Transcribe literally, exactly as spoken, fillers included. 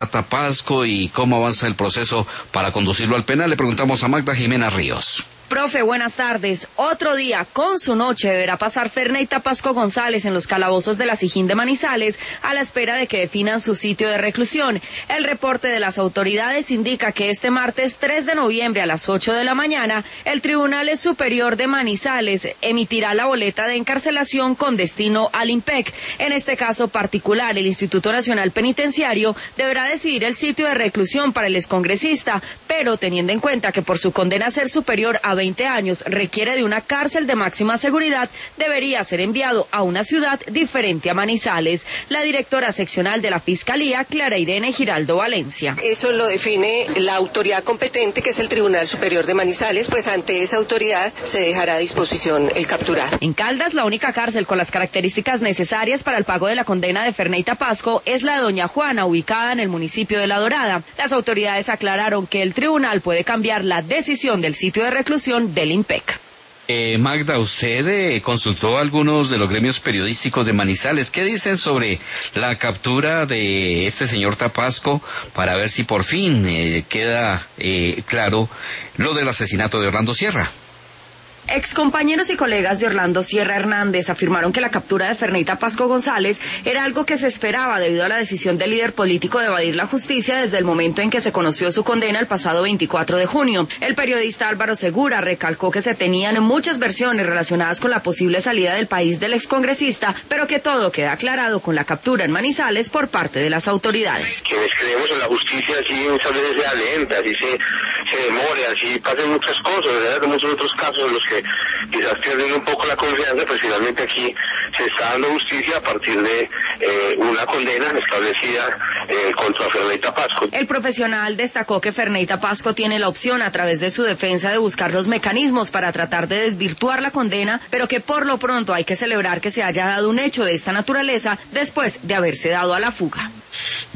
Tapasco y cómo avanza el proceso para conducirlo al penal. Le preguntamos a Magda Jimena Ríos. Profe, buenas tardes. Otro día con su noche deberá pasar Ferney Tapasco González en los calabozos de la Sijín de Manizales a la espera de que definan su sitio de reclusión. El reporte de las autoridades indica que este martes tres de noviembre a las ocho de la mañana el Tribunal Superior de Manizales emitirá la boleta de encarcelación con destino al IMPEC. En este caso particular, el Instituto Nacional Penitenciario deberá decidir el sitio de reclusión para el excongresista, pero teniendo en cuenta que por su condena a ser superior a veinte años requiere de una cárcel de máxima seguridad, debería ser enviado a una ciudad diferente a Manizales. La directora seccional de la Fiscalía, Clara Irene Giraldo Valencia. Eso lo define la autoridad competente, que es el Tribunal Superior de Manizales, pues ante esa autoridad se dejará a disposición el capturado. En Caldas, la única cárcel con las características necesarias para el pago de la condena de Ferney Tapasco es la de Doña Juana, ubicada en el municipio de La Dorada. Las autoridades aclararon que el tribunal puede cambiar la decisión del sitio de reclusión del IMPEC. Eh, Magda, usted eh, consultó a algunos de los gremios periodísticos de Manizales. ¿Qué dicen sobre la captura de este señor Tapasco para ver si por fin eh, queda eh, claro lo del asesinato de Orlando Sierra? Excompañeros y colegas de Orlando Sierra Hernández afirmaron que la captura de Ferney Tapasco González era algo que se esperaba debido a la decisión del líder político de evadir la justicia desde el momento en que se conoció su condena el pasado veinticuatro de junio. El periodista Álvaro Segura recalcó que se tenían muchas versiones relacionadas con la posible salida del país del excongresista, pero que todo queda aclarado con la captura en Manizales por parte de las autoridades. Quienes creemos en la justicia, así muchas veces sea lenta, así se, se demore, así pasen muchas cosas, ¿verdad? Hay muchos otros casos en los que quizás pierden un poco la confianza, pues finalmente aquí se está dando justicia a partir de eh, una condena establecida eh, contra Ferney Tapasco. El profesional destacó que Ferney Tapasco tiene la opción a través de su defensa de buscar los mecanismos para tratar de desvirtuar la condena, pero que por lo pronto hay que celebrar que se haya dado un hecho de esta naturaleza después de haberse dado a la fuga.